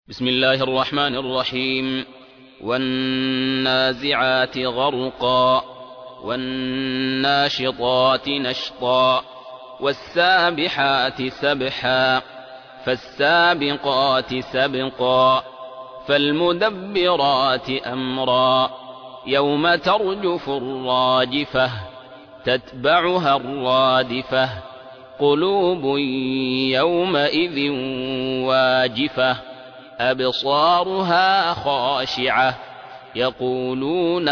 بسم الله الرحمن الرحيم. والنازعات غرقا والناشطات نشطا والسابحات سبحا فالسابقات سبقا فالمدبرات أمرا يوم ترجف الراجفة تتبعها الرادفة قلوب يومئذ واجفة أبصارها خاشعة يقولون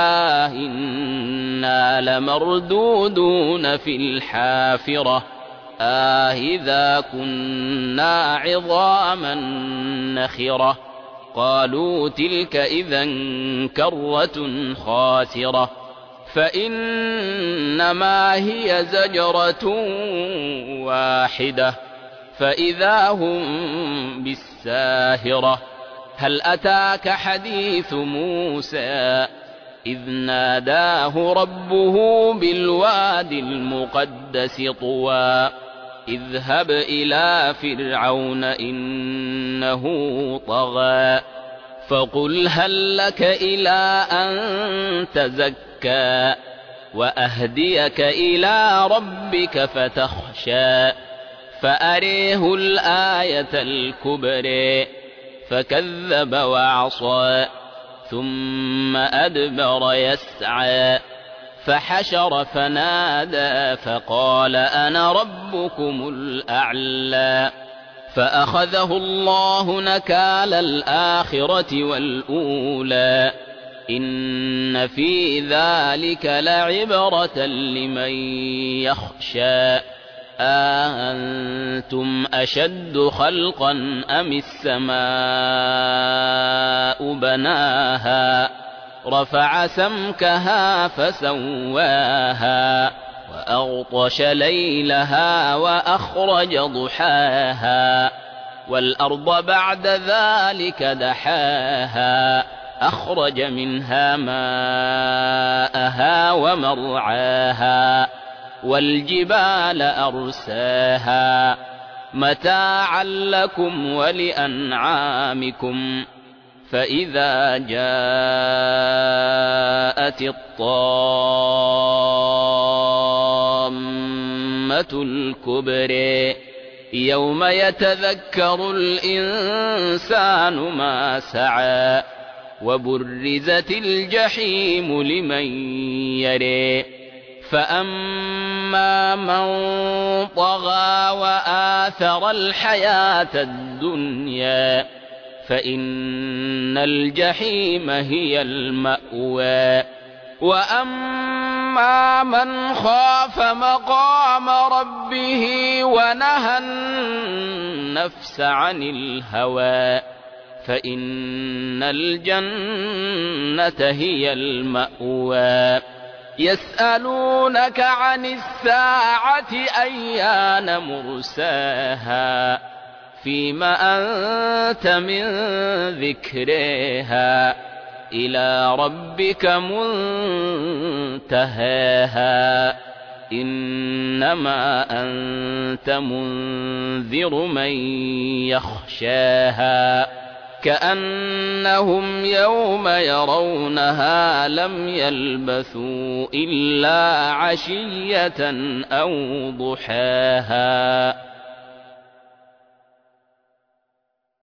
إنا لمردودون في الحافرة إذا كنا عظاما نخرة قالوا تلك إذا كرة خاسرة فإنما هي زجرة واحدة فإذا هم بالساهرة هل أتاك حديث موسى إذ ناداه ربه بالواد المقدس طوى اذهب إلى فرعون إنه طغى فقل هل لك إلى أن تزكى وأهديك إلى ربك فتخشى فأريه الآية الكبرى فكذب وعصى ثم أدبر يسعى فحشر فنادى فقال أنا ربكم الأعلى فأخذه الله نكال الآخرة والأولى إن في ذلك لعبرة لمن يخشى أأنتم أشد خلقا أم السماء بناها رفع سمكها فسواها وأغطش ليلها وأخرج ضحاها والأرض بعد ذلك دحاها أخرج منها ماءها ومرعاها والجبال أرساها متاعا لكم ولأنعامكم فإذا جاءت الطامة الكبرى يوم يتذكر الإنسان ما سعى وبرزت الجحيم لمن يرى فأما من طغى وآثر الحياة الدنيا فإن الجحيم هي المأوى وأما من خاف مقام ربه ونهى النفس عن الهوى فإن الجنة هي المأوى يسألونك عن الساعة أيان مرساها فيم أنت من ذكرها إلى ربك منتهاها إنما أنت منذر من يخشاها كأنهم يوم يرونها لم يلبثوا إلا عشية أو ضحاها.